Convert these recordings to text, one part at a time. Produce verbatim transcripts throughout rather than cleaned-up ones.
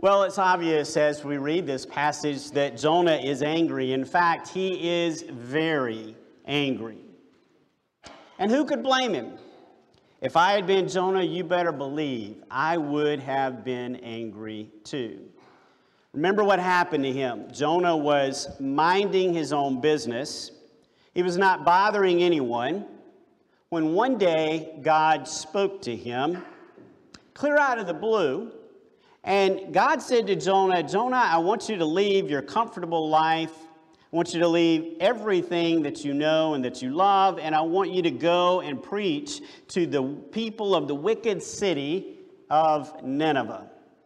Well, it's obvious as we read this passage that Jonah is angry. In fact, he is very angry. And who could blame him? If I had been Jonah, you better believe I would have been angry too. Remember what happened to him. Jonah was minding his own business. He was not bothering anyone. When one day God spoke to him, clear out of the blue, and God said to Jonah, Jonah, I want you to leave your comfortable life. I want you to leave everything that you know and that you love, and I want you to go and preach to the people of the wicked city of Nineveh.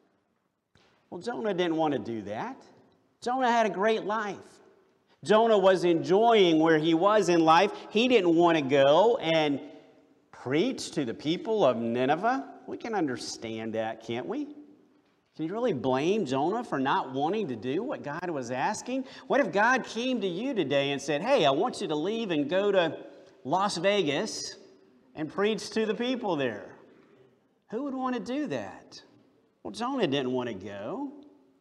Well, Jonah didn't want to do that. Jonah had a great life. Jonah was enjoying where he was in life. He didn't want to go and preach to the people of Nineveh. We can understand that, can't we? Can you really blame Jonah for not wanting to do what God was asking? What if God came to you today and said, hey, I want you to leave and go to Las Vegas and preach to the people there? Who would want to do that? Well, Jonah didn't want to go.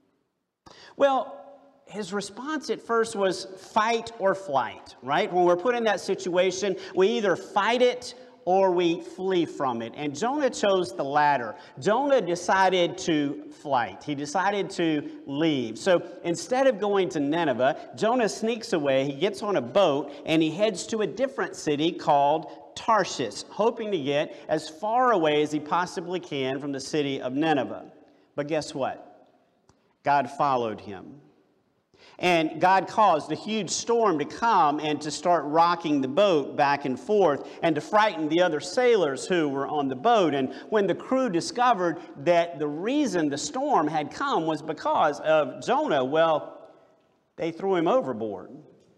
Well, his response at first was fight or flight, right? When we're put in that situation, we either fight it or we flee from it. And Jonah chose the latter. Jonah decided to flight. He decided to leave. So instead of going to Nineveh, Jonah sneaks away. He gets on a boat and he heads to a different city called Tarshish, hoping to get as far away as he possibly can from the city of Nineveh. But guess what? God followed him. And God caused a huge storm to come and to start rocking the boat back and forth and to frighten the other sailors who were on the boat. And when the crew discovered that the reason the storm had come was because of Jonah, well, they threw him overboard.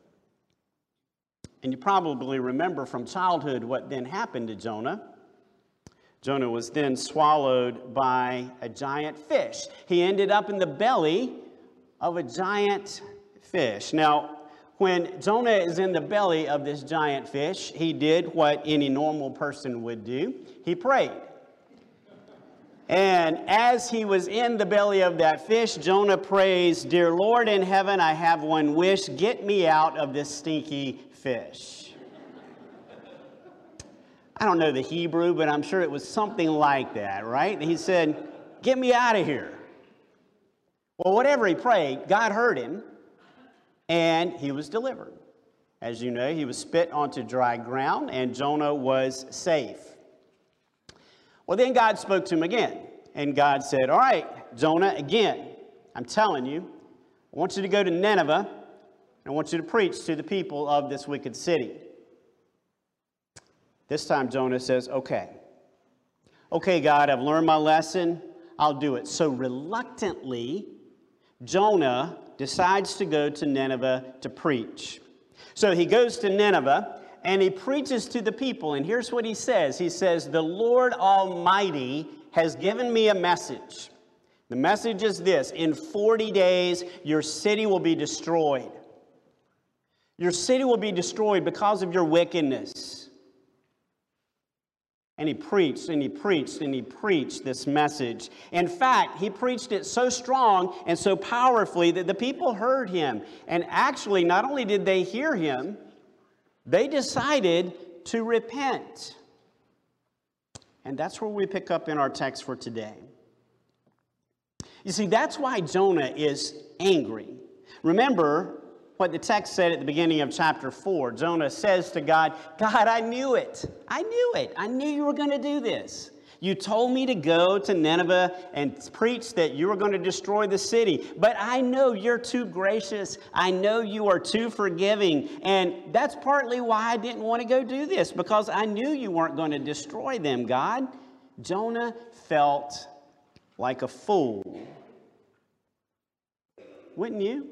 And you probably remember from childhood what then happened to Jonah. Jonah was then swallowed by a giant fish. He ended up in the belly of a giant fish. Now, when Jonah is in the belly of this giant fish, he did what any normal person would do. He prayed. And as he was in the belly of that fish, Jonah prays, Dear Lord in heaven, I have one wish. Get me out of this stinky fish. I don't know the Hebrew, but I'm sure it was something like that, right? And he said, get me out of here. Well, whatever he prayed, God heard him, and he was delivered. As you know, he was spit onto dry ground, and Jonah was safe. Well, then God spoke to him again, and God said, all right, Jonah, again, I'm telling you, I want you to go to Nineveh, and I want you to preach to the people of this wicked city. This time Jonah says, okay. Okay, God, I've learned my lesson. I'll do it. So reluctantly, Jonah decides to go to Nineveh to preach. So he goes to Nineveh and he preaches to the people. And here's what he says. He says, the Lord Almighty has given me a message. The message is this. In forty days, your city will be destroyed. Your city will be destroyed because of your wickedness. And he preached, and he preached, and he preached this message. In fact, he preached it so strong and so powerfully that the people heard him. And actually, not only did they hear him, they decided to repent. And that's where we pick up in our text for today. You see, that's why Jonah is angry. Remember what the text said at the beginning of chapter four. Jonah says to God, God, I knew it. I knew it. I knew you were going to do this. You told me to go to Nineveh and preach that you were going to destroy the city. But I know you're too gracious. I know you are too forgiving. And that's partly why I didn't want to go do this, because I knew you weren't going to destroy them, God. Jonah felt like a fool. Wouldn't you?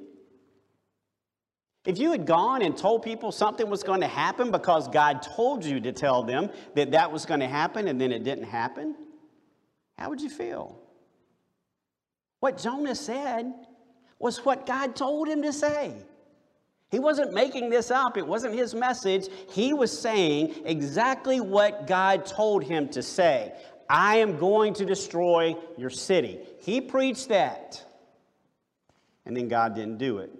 If you had gone and told people something was going to happen because God told you to tell them that that was going to happen and then it didn't happen, how would you feel? What Jonah said was what God told him to say. He wasn't making this up. It wasn't his message. He was saying exactly what God told him to say. I am going to destroy your city. He preached that. And then God didn't do it.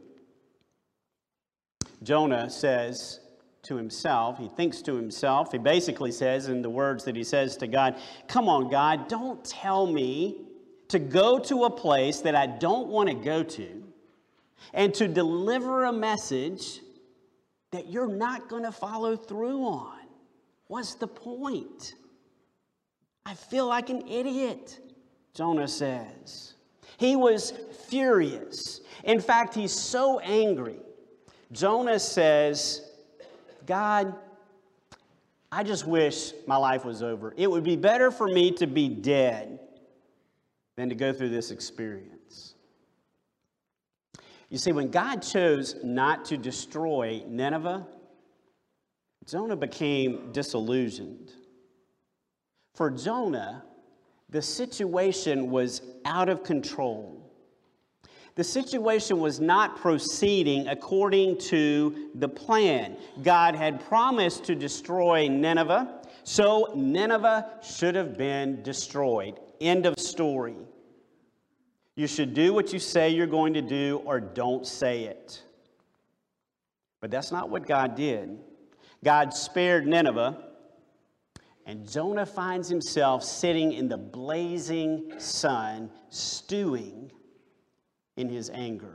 Jonah says to himself, he thinks to himself, he basically says in the words that he says to God, come on, God, don't tell me to go to a place that I don't want to go to and to deliver a message that you're not going to follow through on. What's the point? I feel like an idiot, Jonah says. He was furious. In fact, he's so angry. Jonah says, God, I just wish my life was over. It would be better for me to be dead than to go through this experience. You see, when God chose not to destroy Nineveh, Jonah became disillusioned. For Jonah, the situation was out of control. The situation was not proceeding according to the plan. God had promised to destroy Nineveh, so Nineveh should have been destroyed. End of story. You should do what you say you're going to do or don't say it. But that's not what God did. God spared Nineveh, and Jonah finds himself sitting in the blazing sun, stewing in his anger.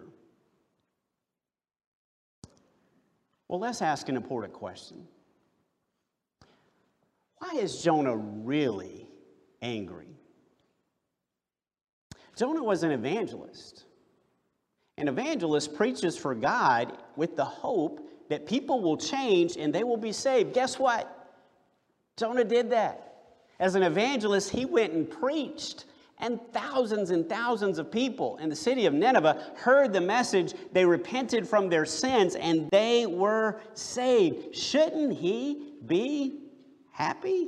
Well, let's ask an important question. Why is Jonah really angry? Jonah was an evangelist. An evangelist preaches for God with the hope that people will change and they will be saved. Guess what? Jonah did that. As an evangelist, he went and preached. And thousands and thousands of people in the city of Nineveh heard the message. They repented from their sins and they were saved. Shouldn't he be happy?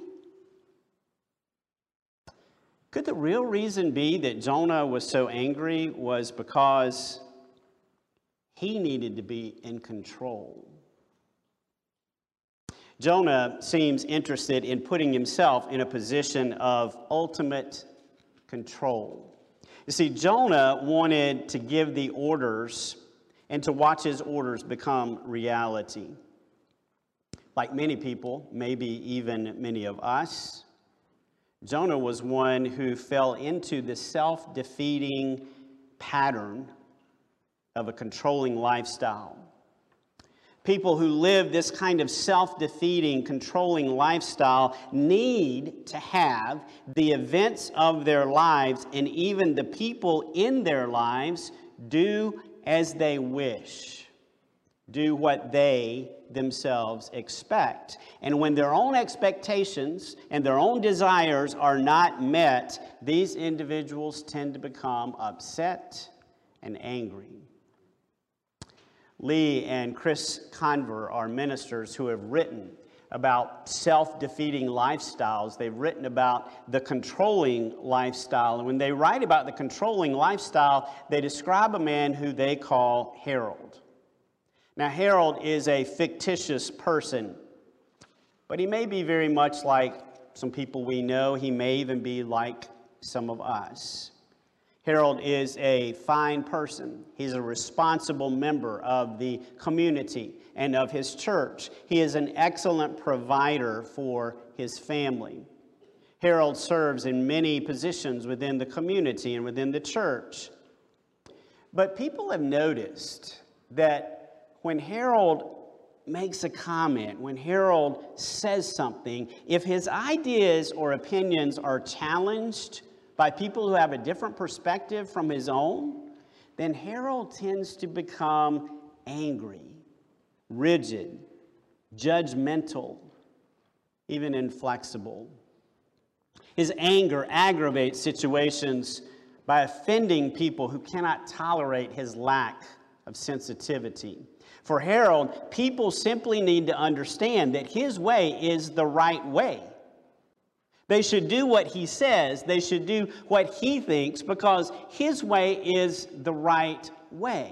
Could the real reason be that Jonah was so angry was because he needed to be in control? Jonah seems interested in putting himself in a position of ultimate control. You see, Jonah wanted to give the orders and to watch his orders become reality. Like many people, maybe even many of us, Jonah was one who fell into the self-defeating pattern of a controlling lifestyle. People who live this kind of self-defeating, controlling lifestyle need to have the events of their lives and even the people in their lives do as they wish, do what they themselves expect. And when their own expectations and their own desires are not met, these individuals tend to become upset and angry. Lee and Chris Conver are ministers who have written about self-defeating lifestyles. They've written about the controlling lifestyle. And when they write about the controlling lifestyle, they describe a man who they call Harold. Now, Harold is a fictitious person, but he may be very much like some people we know. He may even be like some of us. Harold is a fine person. He's a responsible member of the community and of his church. He is an excellent provider for his family. Harold serves in many positions within the community and within the church. But people have noticed that when Harold makes a comment, when Harold says something, if his ideas or opinions are challenged by people who have a different perspective from his own, then Harold tends to become angry, rigid, judgmental, even inflexible. His anger aggravates situations by offending people who cannot tolerate his lack of sensitivity. For Harold, people simply need to understand that his way is the right way. They should do what he says. They should do what he thinks because his way is the right way.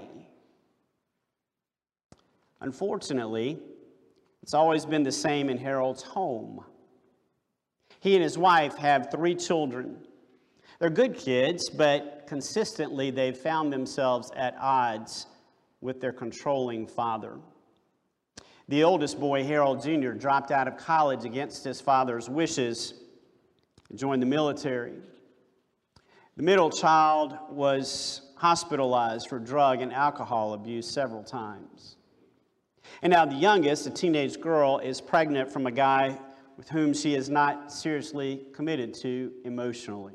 Unfortunately, it's always been the same in Harold's home. He and his wife have three children. They're good kids, but consistently they've found themselves at odds with their controlling father. The oldest boy, Harold Junior, dropped out of college against his father's wishes and joined the military. The middle child was hospitalized for drug and alcohol abuse several times. And now the youngest, a teenage girl, is pregnant from a guy with whom she is not seriously committed to emotionally.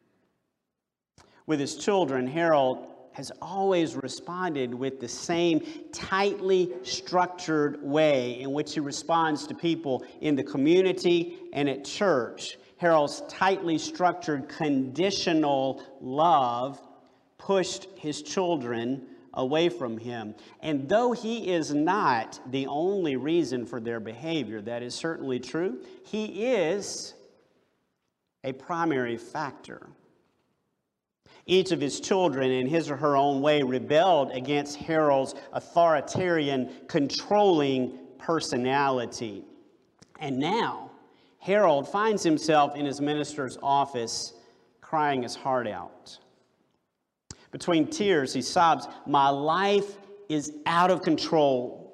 With his children, Harold has always responded with the same tightly structured way in which he responds to people in the community and at church. Harold's tightly structured conditional love pushed his children away from him. And though he is not the only reason for their behavior, that is certainly true, he is a primary factor. Each of his children, in his or her own way, rebelled against Harold's authoritarian, controlling personality. And now, Harold finds himself in his minister's office crying his heart out. Between tears, he sobs, "My life is out of control."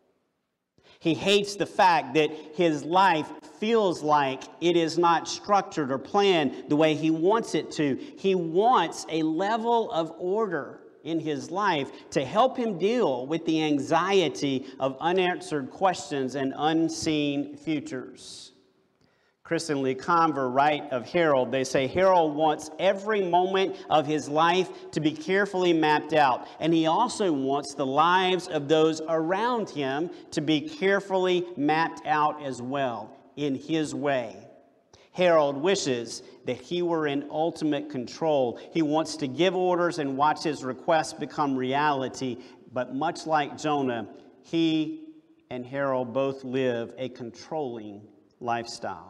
He hates the fact that his life feels like it is not structured or planned the way he wants it to. He wants a level of order in his life to help him deal with the anxiety of unanswered questions and unseen futures. Chris and Lee Conver write of Harold. They say Harold wants every moment of his life to be carefully mapped out. And he also wants the lives of those around him to be carefully mapped out as well, in his way. Harold wishes that he were in ultimate control. He wants to give orders and watch his requests become reality. But much like Jonah, he and Harold both live a controlling lifestyle.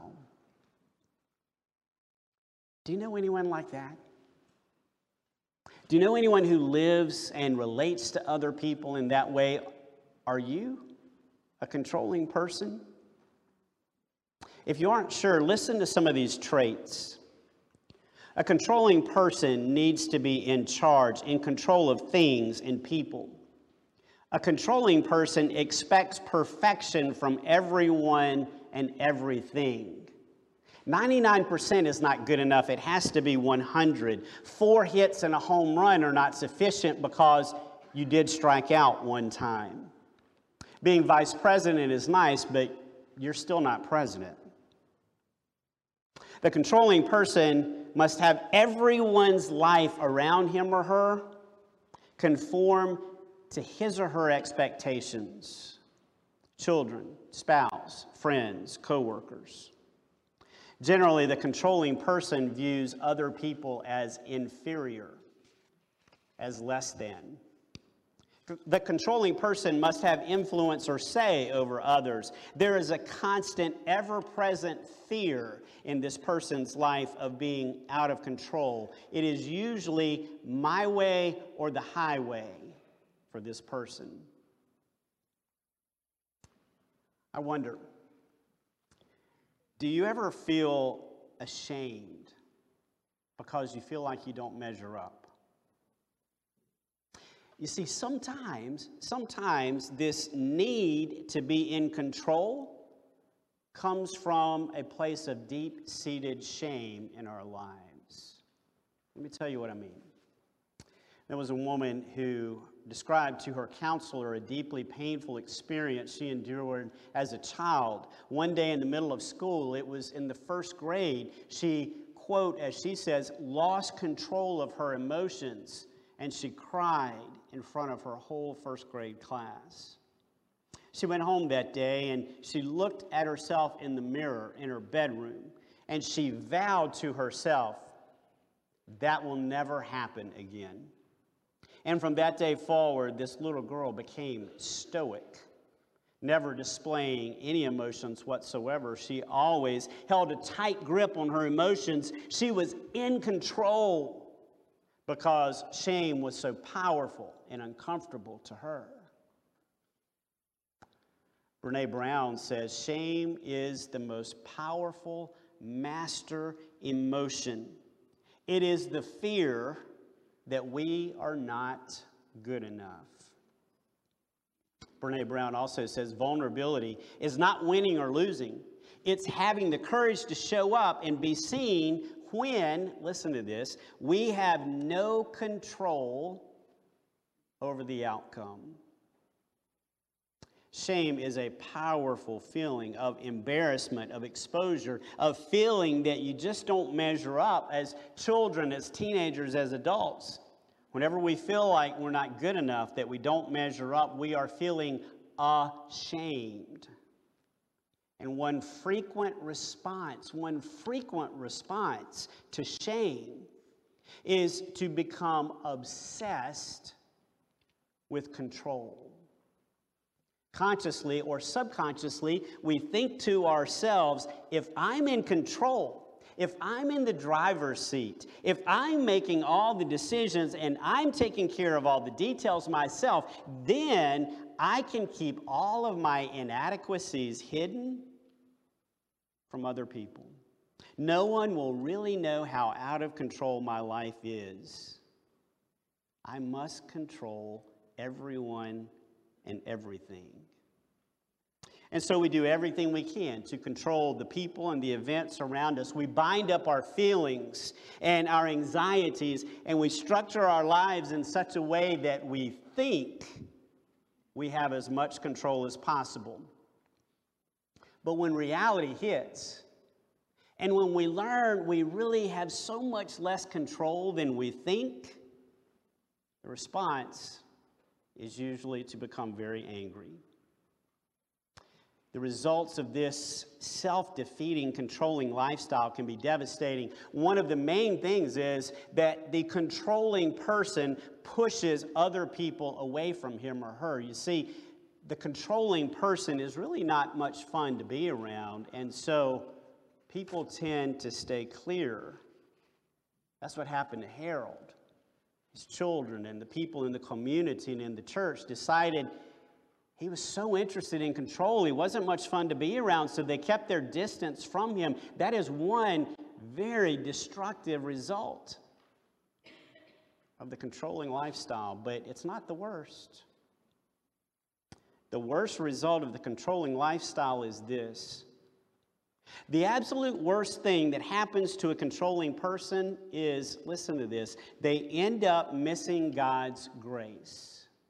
Do you know anyone like that? Do you know anyone who lives and relates to other people in that way? Are you a controlling person? If you aren't sure, listen to some of these traits. A controlling person needs to be in charge, in control of things and people. A controlling person expects perfection from everyone and everything. ninety-nine percent is not good enough. It has to be one hundred. Four hits and a home run are not sufficient because you did strike out one time. Being vice president is nice, but you're still not president. The controlling person must have everyone's life around him or her conform to his or her expectations. Children, spouse, friends, co-workers. Generally, the controlling person views other people as inferior, as less than. The controlling person must have influence or say over others. There is a constant, ever-present fear in this person's life of being out of control. It is usually my way or the highway for this person. I wonder, do you ever feel ashamed because you feel like you don't measure up? You see, sometimes, sometimes this need to be in control comes from a place of deep-seated shame in our lives. Let me tell you what I mean. There was a woman who described to her counselor a deeply painful experience she endured as a child. One day in the middle of school, it was in the first grade, she, quote, as she says, lost control of her emotions, and she cried in front of her whole first grade class. She went home that day and she looked at herself in the mirror in her bedroom, and she vowed to herself, that will never happen again. And from that day forward, this little girl became stoic, never displaying any emotions whatsoever. She always held a tight grip on her emotions. She was in control because shame was so powerful and uncomfortable to her. Brené Brown says, shame is the most powerful master emotion. It is the fear that we are not good enough. Brene Brown also says vulnerability is not winning or losing. It's having the courage to show up and be seen when, listen to this, we have no control over the outcome. Shame is a powerful feeling of embarrassment, of exposure, of feeling that you just don't measure up as children, as teenagers, as adults. Whenever we feel like we're not good enough, that we don't measure up, we are feeling ashamed. And one frequent response, one frequent response to shame is to become obsessed with control. Consciously or subconsciously, we think to ourselves, if I'm in control, if I'm in the driver's seat, if I'm making all the decisions and I'm taking care of all the details myself, then I can keep all of my inadequacies hidden from other people. No one will really know how out of control my life is. I must control everyone and everything. And so we do everything we can to control the people and the events around us. We bind up our feelings and our anxieties, and we structure our lives in such a way that we think we have as much control as possible. But when reality hits, and when we learn we really have so much less control than we think, the response is usually to become very angry. The results of this self-defeating, controlling lifestyle can be devastating. One of the main things is that the controlling person pushes other people away from him or her. You see, the controlling person is really not much fun to be around, and so people tend to stay clear. That's what happened to Harold. His children and the people in the community and in the church decided he was so interested in control, he wasn't much fun to be around, so they kept their distance from him. That is one very destructive result of the controlling lifestyle, but it's not the worst. The worst result of the controlling lifestyle is this. The absolute worst thing that happens to a controlling person is, listen to this, they end up missing God's grace.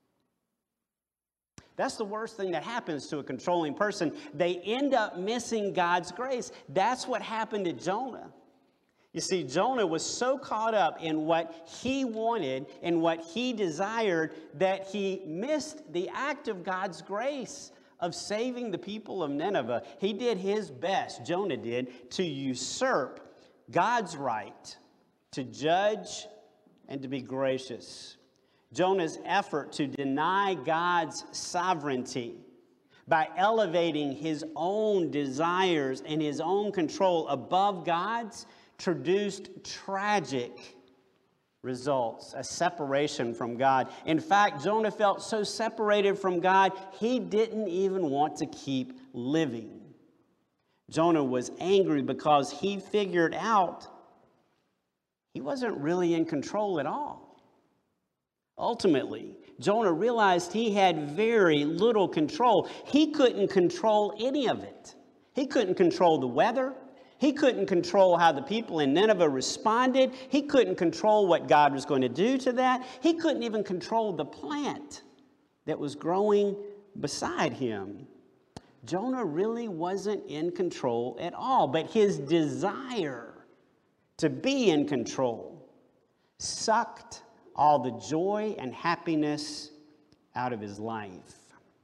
That's the worst thing that happens to a controlling person. They end up missing God's grace. That's what happened to Jonah. You see, Jonah was so caught up in what he wanted and what he desired that he missed the act of God's grace of saving the people of Nineveh. He did his best, Jonah did, to usurp God's right to judge and to be gracious. Jonah's effort to deny God's sovereignty by elevating his own desires and his own control above God's produced tragic results, a separation from God. In fact, Jonah felt so separated from God, he didn't even want to keep living. Jonah was angry because he figured out he wasn't really in control at all. Ultimately, Jonah realized he had very little control. He couldn't control any of it. He couldn't control the weather. He couldn't control how the people in Nineveh responded. He couldn't control what God was going to do to that. He couldn't even control the plant that was growing beside him. Jonah really wasn't in control at all, but his desire to be in control sucked all the joy and happiness out of his life.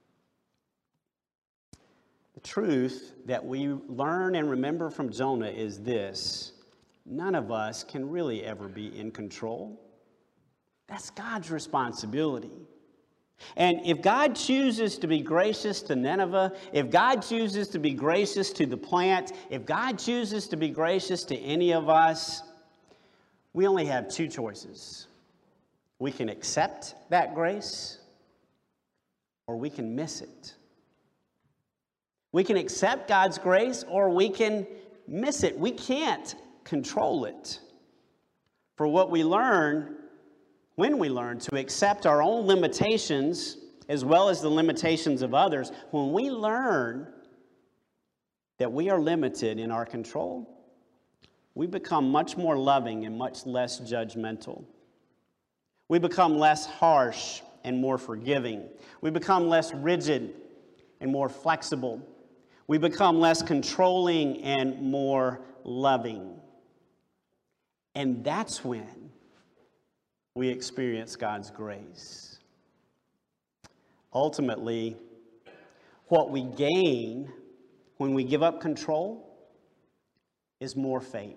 The truth that we learn and remember from Jonah is this: none of us can really ever be in control. That's God's responsibility. And if God chooses to be gracious to Nineveh, if God chooses to be gracious to the plant, if God chooses to be gracious to any of us, we only have two choices. We can accept that grace, or we can miss it. We can accept God's grace, or we can miss it. We can't control it. For what we learn, when we learn to accept our own limitations as well as the limitations of others, when we learn that we are limited in our control, we become much more loving and much less judgmental. We become less harsh and more forgiving. We become less rigid and more flexible. We become less controlling and more loving. And that's when we experience God's grace. Ultimately, what we gain when we give up control is more faith.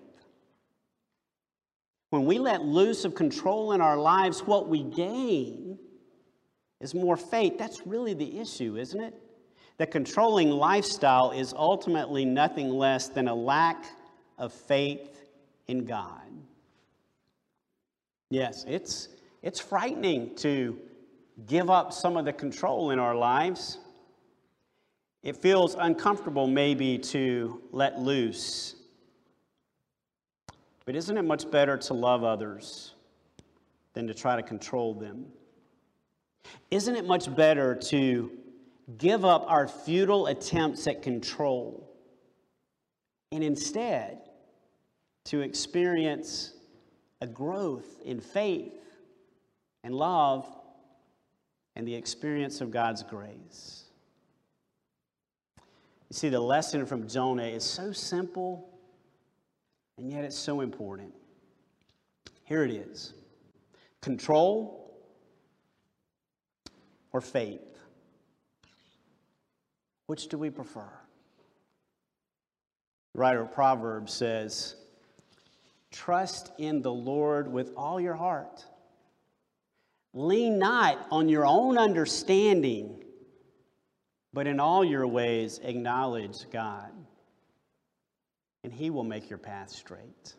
When we let loose of control in our lives, what we gain is more faith. That's really the issue, isn't it? The controlling lifestyle is ultimately nothing less than a lack of faith in God. Yes, it's, it's frightening to give up some of the control in our lives. It feels uncomfortable maybe to let loose. But isn't it much better to love others than to try to control them? Isn't it much better to give up our futile attempts at control and instead to experience a growth in faith and love and the experience of God's grace? You see, the lesson from Jonah is so simple, and yet it's so important. Here it is. Control or faith? Which do we prefer? The writer of Proverbs says, trust in the Lord with all your heart. Lean not on your own understanding, but in all your ways acknowledge God, and He will make your path straight.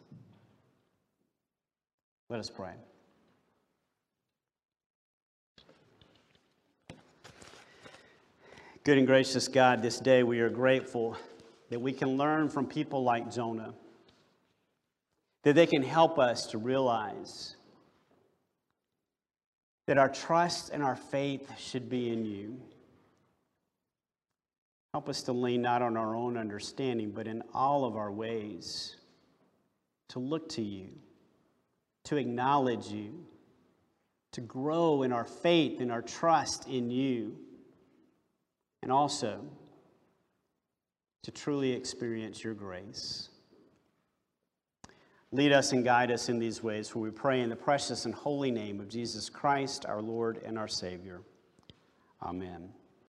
Let us pray. Good and gracious God, this day we are grateful that we can learn from people like Jonah, that they can help us to realize that our trust and our faith should be in you. Help us to lean not on our own understanding, but in all of our ways to look to you, to acknowledge you, to grow in our faith and our trust in you, and also to truly experience your grace. Lead us and guide us in these ways, for we pray in the precious and holy name of Jesus Christ, our Lord and our Savior. Amen.